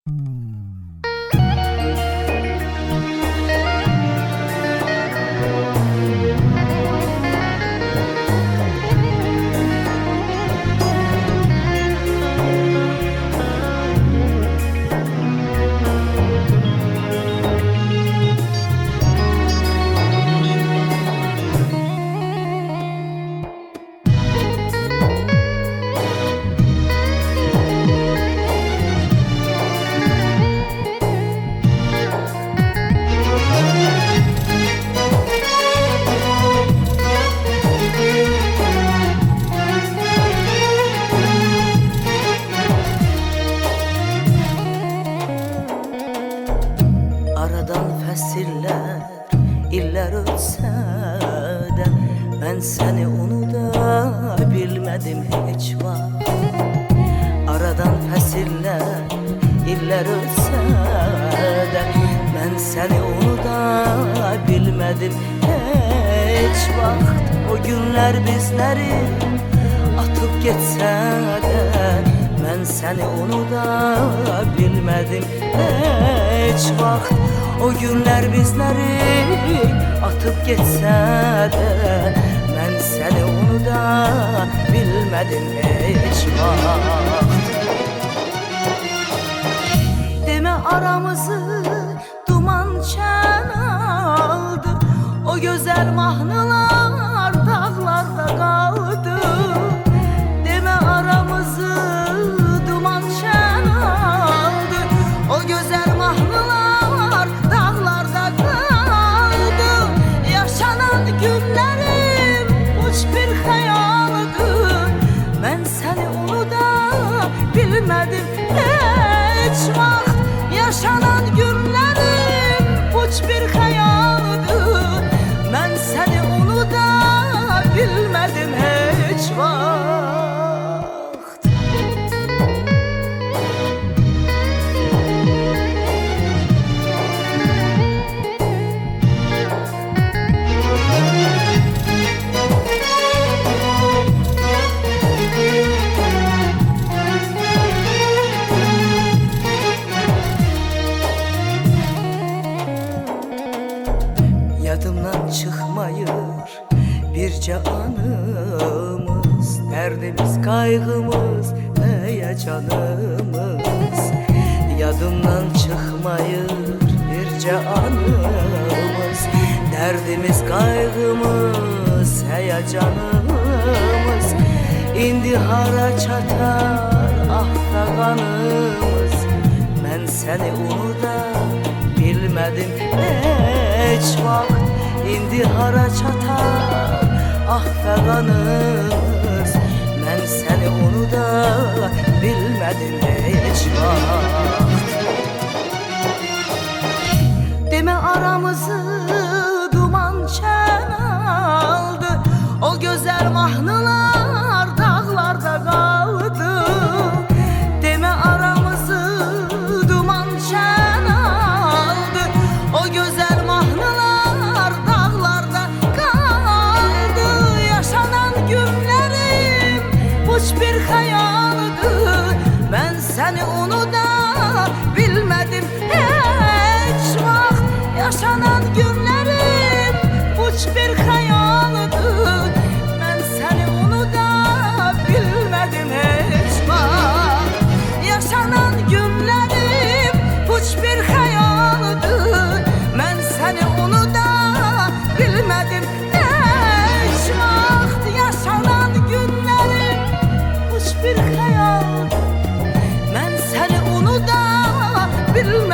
Aradan fəsillər, illər ötsə də mən səni unuda bilmədim heç vaxt. Aradan fəsillər, illər ötsə də mən səni unuda bilmədim heç vaxt. O günlər bizləri atıb getsə də mən səni unuda bilmədim heç vaxt. O günlər bizləri atıb getsə də mən səni unuda bilmədim heç vaxt. Demə aramızı duman çən aldı, o gözəl mahnılar dağlarda qaldı. Demə aramızı duman çən aldı, o gözəl mahnılar dağlarda qaldı. Yaşanan günlərim uç bir xəyaldır, mən səni unuda bilmədim heç vaxt. Yaşanan günlərim uç bir xəyaldır, mən səni unuda bilmədim heç vaxt. Yadımdan çıxmayır bircə anımız, dərdimiz, qayğımız, həyəcanımız. Yadımdan çıxmayır bircə anımız, dərdimiz, qayğımız, həyəcanımız. İndi hara çatar ah fəğanımız, mən səni unuda bilmədim heç vaxt. İndi hara çatar ah fəğanımız, mən səni unuda bilmədim heç vaxt. Demə aramızı duman çən aldı, o gözəl mahnılar dağlarda qaldı. Demə aramızı duman çən aldı, o gözəl mahnılar dağlarda qaldı. Yaşanan günlərim uç bir xəyaldır, mən səni unuda bilmədim heç vaxt. Yaşanan günlərim uç bir xəyaldır, mən səni unuda bilmədim heç vaxt. Yaşanan günlərim uç bir xəyaldır, mən səni unuda bilmədim heç vaxt. Yaşanan günlərim uç bir xəyaldır, mən səni unuda bilmədim.